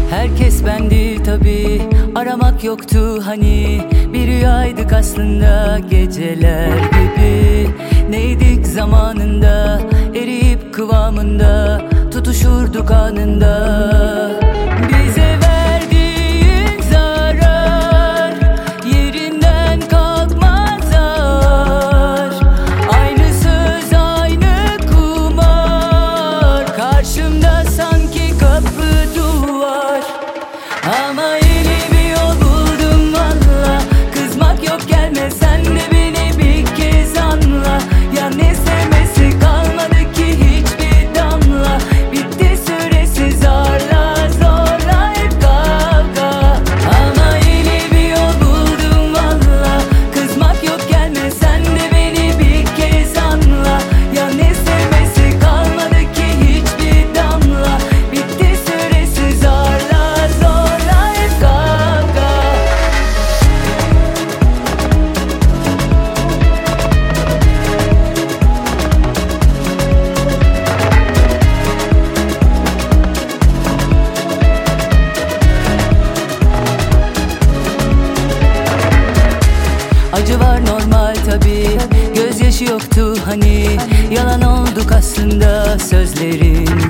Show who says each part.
Speaker 1: Herkes ben değil tabi, aramak yoktu hani. Bir rüyaydık aslında geceler gibi. Neydik zamanında, eriyip kıvamında, tutuşurduk anında. Bize verdiğin zarar yerinden kalkmaz ağır. Aynı söz aynı kumar, karşımda sanki kapı duvar. Ama yeni bir yol buldum valla. Kızmak yok, gelme sen de beni bir kez anla. Ya ne sevmesi kalmadı ki hiçbir damla. Bitti süresi zorla zorla hep kavga. Ama yeni bir yol buldum valla. Kızmak yok, gelme sen de beni bir kez anla. Ya ne sevmesi kalmadı ki hiçbir damla. Bitti süresi zorla zorla hep kavga. Acı var normal tabi, gözyaşı yoktu hani. Yalan olduk aslında sözlerin